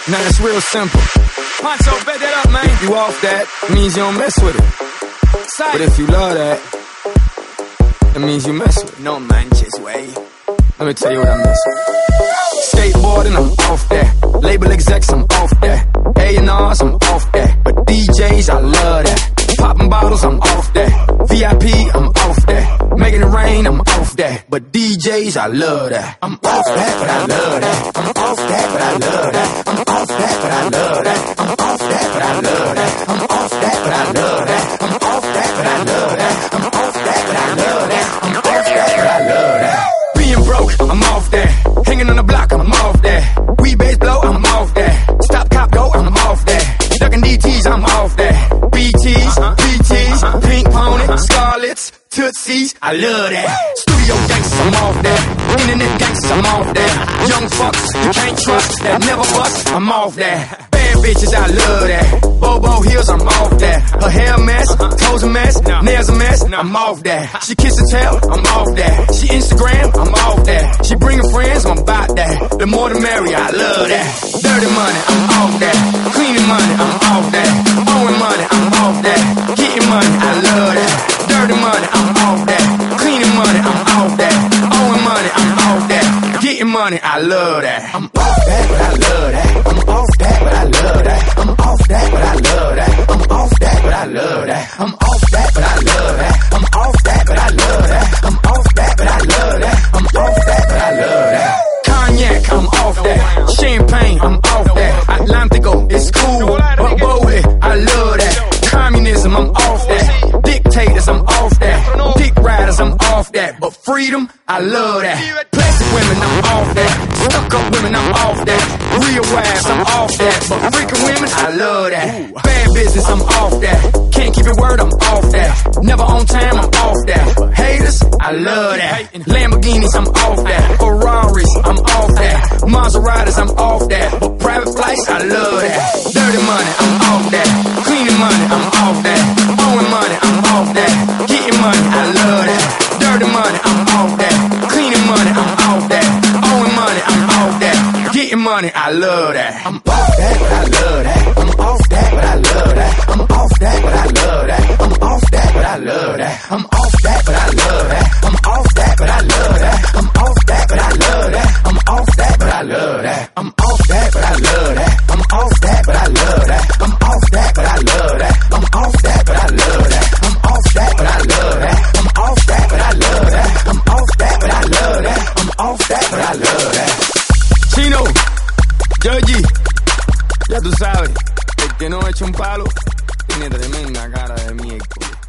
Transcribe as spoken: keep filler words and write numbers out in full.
Now it's real simple. Poncho, bet that up, man. If you off that, it means you don't mess with it. Sight. But if you love that, it means you mess with it. No manches, way. Let me tell you what I mess with. Skateboarding, I'm off that. Label execs, I'm off that. A and R's, I'm off that. But D Js, I love that. Popping bottles, I'm off that. V I P, I'm off that. Making it rain, I'm off that. But D Js, I love that. I'm off that, but I love that. I'm off that, but I love that. I'm off that, but I love that. I'm off that, but I love that. I'm off that, but I love that. I'm off that, but I love that. I'm off that, but I love that. I'm off that, but I love that. Being broke, I'm off that. Hanging on the block, I'm off that. We bass blow, I'm off that. Stop, cop, go, I'm off that. Ducking D Ts, I'm off that. B Ts, B Ts, Pink Pony, Scarlets, Tootsies, I love that. Studio gangsters, I'm off that. Internet gangsters, I'm off that. Young fucks, you can't trust, that never bust, I'm off that. Bad bitches, I love that. Bobo heels, I'm off that. Her hair a mess, toes a mess, nails a mess, I'm off that. She kiss and tell, I'm off that. She Instagram, I'm off that. She bring her friends, I'm about that. The more the merrier, I love that. Dirty money, I'm off that. Cleaning money, I'm off that. Owing money, I'm off that. Getting money, I love that. Dirty money, I'm off that. Cleaning money, I'm off that. Owing money, I'm off that. Getting money, I love that. I'm off that, but I love that. I'm off that, but I love that. I'm off that, but I love that. I'm off that, but I love that. I'm off that, but I love that. I'm off that, but I love that. I'm off that, but I love that. I'm off that, but I love that. Cognac, I'm off that. Champagne, I'm off that. Atlantico, it's cool, but boy, I love that. Communism, I'm off that. Dictators, I'm off that. Dick riders, I'm off that. But freedom, I love that. Plastic women, I'm off that. Stuck up women, I'm off that. Real wives, I'm off that. But freaking women, I love that. Bad business, I'm off that. Can't keep your word, I'm off that. Never on time, I'm off that. Haters, I love that. Lamborghinis, I'm off that. Ferraris, I'm off that. Maseratis, I'm off that. But private flights, I love that. Dirty money, I'm off that. Cleaning money, I'm off that. Owing money, I'm off that. Getting money, I love that. Dirty money, I'm off that. Cleaning money, I'm off that. Owing money, I'm off that. Getting money, I love that. I'm off that, but I love that. I'm off that, but I love that. I'm off that, but I love that. I'm off that, but I love that. I'm off that, but I love that. I'm off that, but I love that. I'm off that, but I love that. I'm off that, but I love that. I'm off that, but I love that. I'm off that, but I love that. I'm off that, but I love that. I'm off that, but I love that. I'm off that, but I love that. I'm off that, but I love that. I'm off that, but I love that. I'm off that, but I love that. Chino, Georgie, ya tú sabes, el que no echa un palo tiene tremenda cara de miércoles.